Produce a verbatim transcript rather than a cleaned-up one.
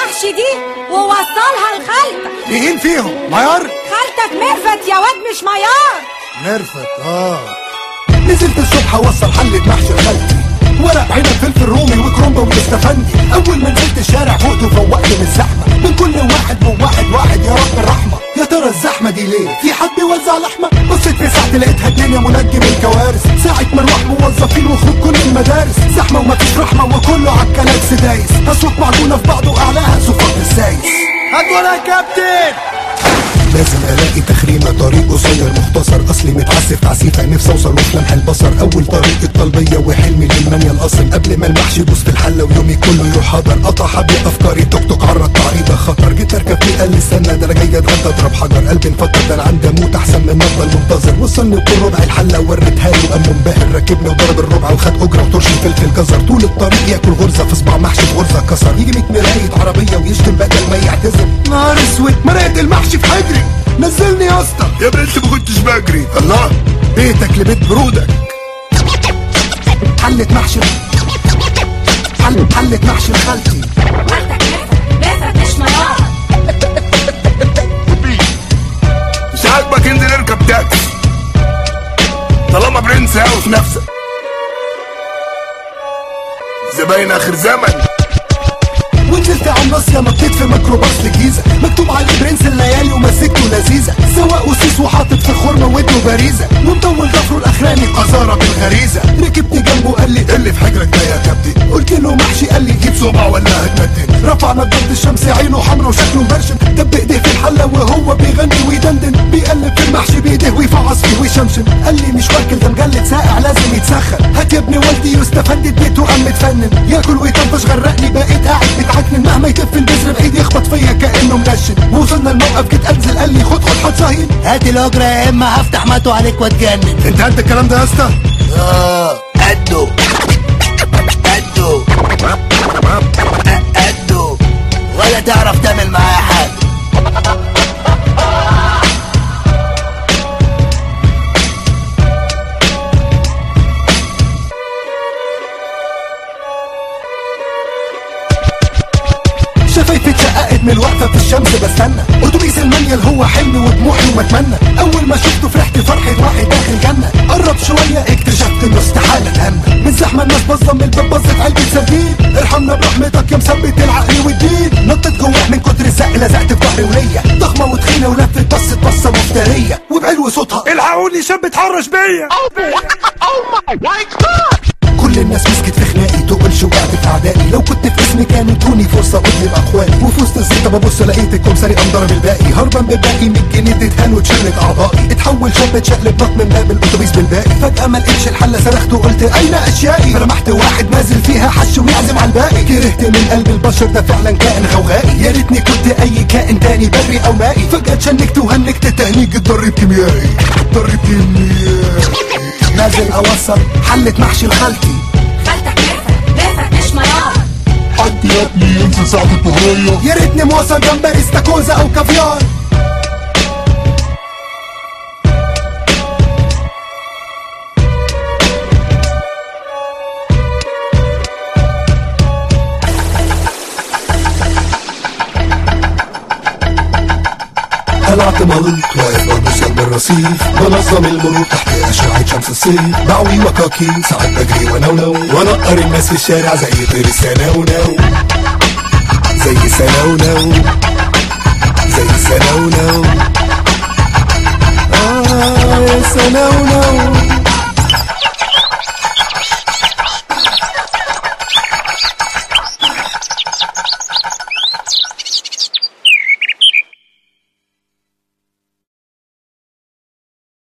المحشي دي ووصلها لخالتك. مين فيهم؟ ميار؟ خالتك ميرفت يا واد مش ميار. ميرفت اه. نزلت الصبح اوصل حلة محشي لخالتي، ورق عنب فلفل رومي وكرومبا واستفندي. اول ما نزلت الشارع فوقت وفوقت من الزحمه، من كل واحد من واحد واحد يا رب الرحمه. يا ترى الزحمه دي ليه؟ في حد بيوزع لحمه؟ بصيت في ساعتي لقيتها الدنيا منجم الكوارث، ساعه مروح موظفين وخروج كل المدارس، زحمه ومفيش رحمه وكله عالكلاكس دايس، اصوات معجونه في بعض واعلاها صفات السايس. هات ولا يا كابتن. لازم الاقي تخريمه طريق قصير مختصر، اصلي متعسف تعسيفه نفسي اوصل وفي لمح البصر. اول طريق الطلبيه وحلمي للمانيا الاصل، قبل ما المحشي يبوظ في الحله ويومي كله يروح هدر. قطع حبل افكاري توك توك عرض تعريضه خطر، جيت اركب فيه قال لي استنى ده انا جاي اتغدى اضرب حجر. قلبي انفجر ده انا عندي اموت احسن من افضل منتظر. وصلني وكل ربع الحله وريتها له وقام منبهر، ركبني وضرب الربع وخد اجره وطرش فلفل جزر. طول الطريق ياكل غرزه في صباع محشي في غرزه كسر، يجي ميت مرايه عربيه ويشتم بدل ما يعتذر. نهار اسود مرقت المحشي في حجري، نزلني يا اسطى. يا بنت ما كنتش بجري. الله بيتك لبيت برودك. حلة محشي حل حلة محشي لخالتي. خالتك ميرفت مش ميار. مش عاجبك انزل اركب تاكسي طالما برنس هاوي في نفسك. زباين اخر زمن. ونزلت على الناصية نطيت في ميكروباص لجيزة، مكتوب عليه برنس الليالي ومسكته لذيذة. سواق وسيس وحاطط في خرمة ودنه باريزة، ومطول ضفره الاخراني قذارة بالغريزة. ركبت جنبه قال لي اللي في حجرك ده يا كابتن، قلت له محشي قال لي جيب صبع ولا هتمدن. رفع نضارة الشمس عينه حمرا وشكله مبرشم، دب ايديه في الحلة وهو بيغني ويدندن، بيقلب في المحشي بايديه ويفعص فيه ويشمشم. قال لي مش واكل ده مجلد ساقع لازم يتسخن، هات يا ابن والدي يستفند اديته قام متفنن. ياكل ويطنطش غرقني بقيت قاعد متعكنن، مهما يتف البذر بعيد يخبط فيا كانه منشن. ووصلنا الموقف جيت انزل قال لي خد خد حط صهين، هات الاجره يا اما هفتح ماتو عليك واتجنن. انت قد الكلام ده يا اسطى؟ اه قده قده قده ولا تعرف تعمل معايا حاجه. شفايفي اتشققت من الوقفه في الشمس بستنى اتوبيس المانيال، هو حلمي وطموحي ومتمنى. اول ما شفته فرحت فرحه واحد داخل جنه، قرب شويه اكتشفت انه استحاله اتهنى. من زحمه الناس باصه من الباب بصت علبه سردين، ارحمنا برحمتك يا مثبت العقل والدين. نطت جوه من كتر الزق لزقت في ظهري وليا، ضخمه وتخينه ولفت بصت بصه مفتريه، وبعلو صوتها الحقوني شاب اتحرش بيا. كل الناس مسكت في خناقي، تقولش وقعت في اعدائي. لو كنت في اسمي كانوا ادوني فرصه اظلم اخواني، وفي وسط الزيطه ببص لقيت الكمساري قام ضرب الباقي. هربان بالباقي مية جنيه اديتها له اتشلت اعضائي، اتحول شاب اتشقلب نط من باب الاتوبيس بالباقي. فجاه ما لقيتش الحله صرخت وقلت اين اشيائي، فرمحت واحد نازل فيها حش ويعزم على الباقي. كرهت من قلب البشر ده فعلا كائن غوغائي، يا ريتني كنت اي كائن تاني بري او مائي. فجاه اتشنكت وهنكت تهنيج الضرب كيميائي ضرب كيميائي. نازل اوصل حلة محشي لخالتي. خالتك ميرفت مش ميار. حد يا ابني ينسى ساعة الطهرية، يا ريتني موصل جمبري استاكوزا او كافيار. طلعت ملط واقف ببص جنب الرصيف، بنظم المرور تحت أشعة شمس الصيف. بعوي وكاكي ساعات بجري ونونو، ونقر الناس في الشارع زي طير السنونو، زي سنونو زي سنونو. آه يا سنونو.